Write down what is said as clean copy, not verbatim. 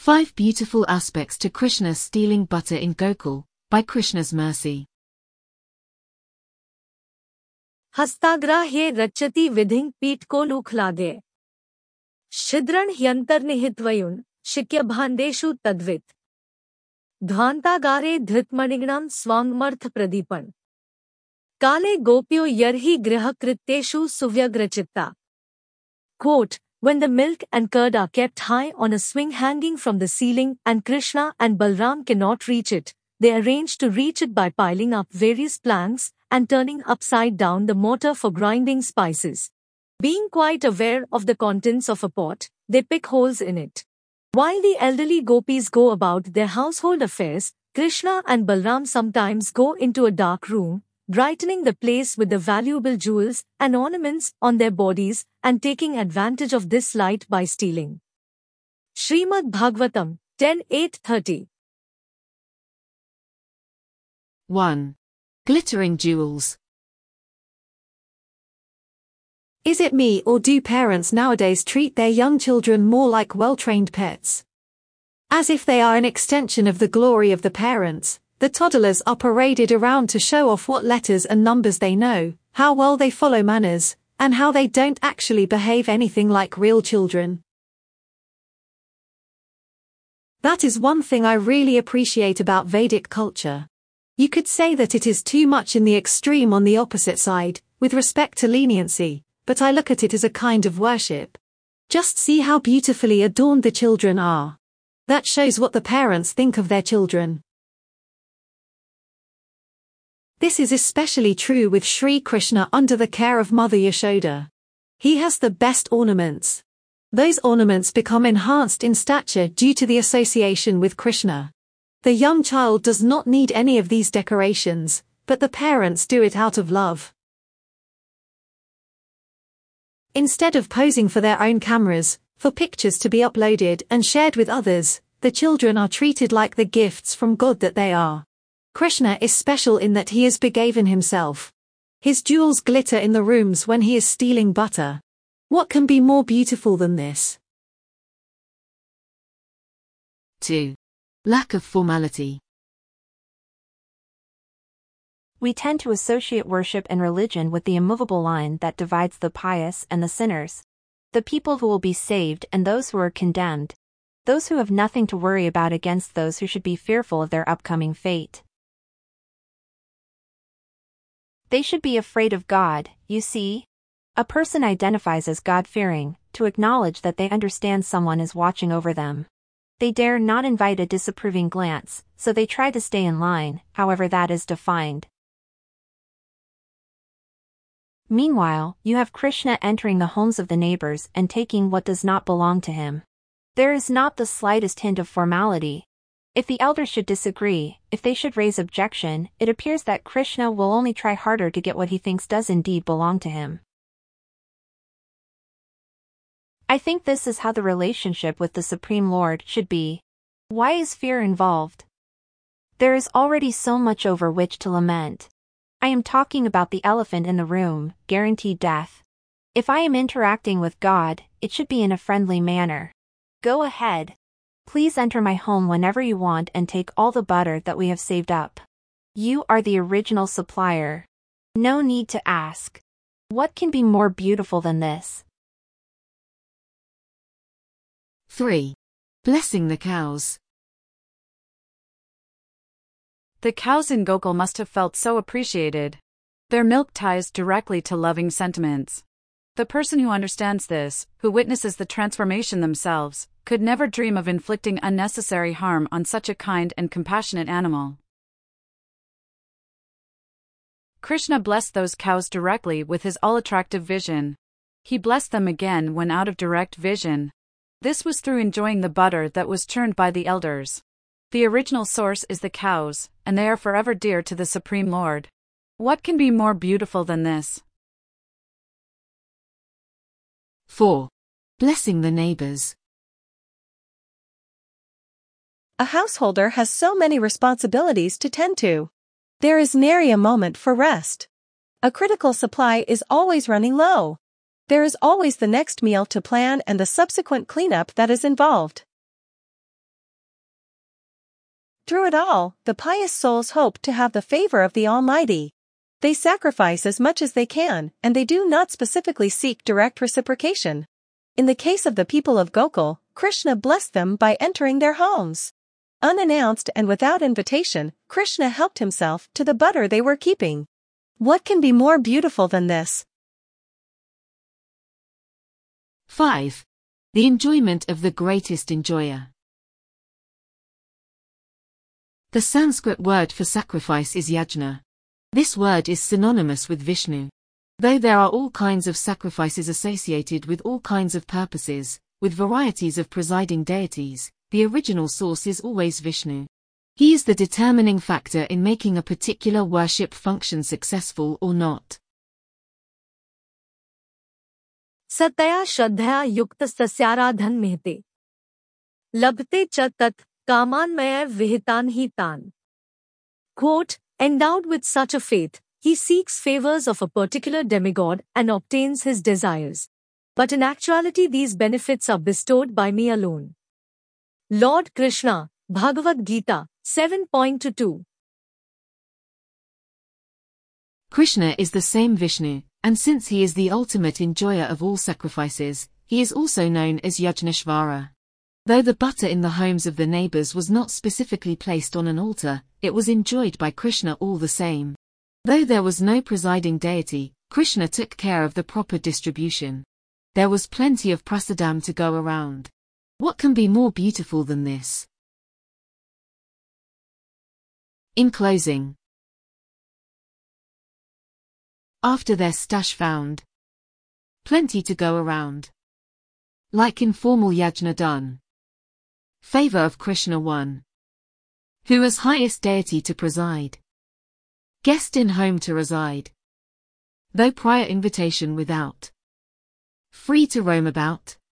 5 Beautiful Aspects to Krishna Stealing Butter in Gokul, by Krishna's Mercy. हस्ताग्राह्ये रच्यति विधिं पीठकोलुखलादे छिद्रण ह्यन्तर्निहितवयुन् शिक्यभाण्डेषु तद्वित् ध्वान्तागारे धृतमणिगणं स्वाङ्गमर्थप्रदीपन् काले गोप्यो यर्हि गृहकृत्येषु सुव्यग्रचित्ता. Quote, when the milk and curd are kept high on a swing hanging from the ceiling and Krishna and Balram cannot reach it, they arrange to reach it by piling up various planks and turning upside down the mortar for grinding spices. Being quite aware of the contents of a pot, they pick holes in it. While the elderly gopis go about their household affairs, Krishna and Balram sometimes go into a dark room, brightening the place with the valuable jewels and ornaments on their bodies and taking advantage of this light by stealing. Srimad Bhagavatam 10:8-30. 1. Glittering jewels. Is it me, or do parents nowadays treat their young children more like well-trained pets? As if they are an extension of the glory of the parents, the toddlers are paraded around to show off what letters and numbers they know, how well they follow manners, and how they don't actually behave anything like real children. That is one thing I really appreciate about Vedic culture. You could say that it is too much in the extreme on the opposite side, with respect to leniency, but I look at it as a kind of worship. Just see how beautifully adorned the children are. That shows what the parents think of their children. This is especially true with Sri Krishna under the care of Mother Yashoda. He has the best ornaments. Those ornaments become enhanced in stature due to the association with Krishna. The young child does not need any of these decorations, but the parents do it out of love. Instead of posing for their own cameras, for pictures to be uploaded and shared with others, the children are treated like the gifts from God that they are. Krishna is special in that he is begaven himself. His jewels glitter in the rooms when he is stealing butter. What can be more beautiful than this? 2. Lack of formality. We tend to associate worship and religion with the immovable line that divides the pious and the sinners. The people who will be saved and those who are condemned. Those who have nothing to worry about against those who should be fearful of their upcoming fate. They should be afraid of God, you see. A person identifies as God-fearing, to acknowledge that they understand someone is watching over them. They dare not invite a disapproving glance, so they try to stay in line, however that is defined. Meanwhile, you have Krishna entering the homes of the neighbors and taking what does not belong to him. There is not the slightest hint of formality. If the elders should disagree, if they should raise objection, it appears that Krishna will only try harder to get what he thinks does indeed belong to him. I think this is how the relationship with the Supreme Lord should be. Why is fear involved? There is already so much over which to lament. I am talking about the elephant in the room, guaranteed death. If I am interacting with God, it should be in a friendly manner. Go ahead. Please enter my home whenever you want and take all the butter that we have saved up. You are the original supplier. No need to ask. What can be more beautiful than this? 3. Blessing the cows. The cows in Gokul must have felt so appreciated. Their milk ties directly to loving sentiments. The person who understands this, who witnesses the transformation themselves, could never dream of inflicting unnecessary harm on such a kind and compassionate animal. Krishna blessed those cows directly with his all-attractive vision. He blessed them again when out of direct vision. This was through enjoying the butter that was churned by the elders. The original source is the cows, and they are forever dear to the Supreme Lord. What can be more beautiful than this? 4. Blessing the neighbors. A householder has so many responsibilities to tend to. There is nary a moment for rest. A critical supply is always running low. There is always the next meal to plan and the subsequent cleanup that is involved. Through it all, the pious souls hope to have the favor of the Almighty. They sacrifice as much as they can, and they do not specifically seek direct reciprocation. In the case of the people of Gokul, Krishna blessed them by entering their homes. Unannounced and without invitation, Krishna helped himself to the butter they were keeping. What can be more beautiful than this? 5. The enjoyment of the greatest enjoyer. The Sanskrit word for sacrifice is yajna. This word is synonymous with Vishnu. Though there are all kinds of sacrifices associated with all kinds of purposes, with varieties of presiding deities, the original source is always Vishnu. He is the determining factor in making a particular worship function successful or not. सतया श्रद्धया युक्तस्तस्याराधन मेहते लभते च तत् कामान्मय विहितान ही तान. Quote, endowed with such a faith, he seeks favors of a particular demigod and obtains his desires. But in actuality these benefits are bestowed by me alone. Lord Krishna, Bhagavad Gita, 7.22. Krishna is the same Vishnu, and since he is the ultimate enjoyer of all sacrifices, he is also known as Yajneshvara. Though the butter in the homes of the neighbors was not specifically placed on an altar, it was enjoyed by Krishna all the same. Though there was no presiding deity, Krishna took care of the proper distribution. There was plenty of prasadam to go around. What can be more beautiful than this? In closing, after their stash found, plenty to go around. Like informal yajna done. Favor of Krishna won. Who as highest deity to preside. Guest in home to reside. Though prior invitation without. Free to roam about.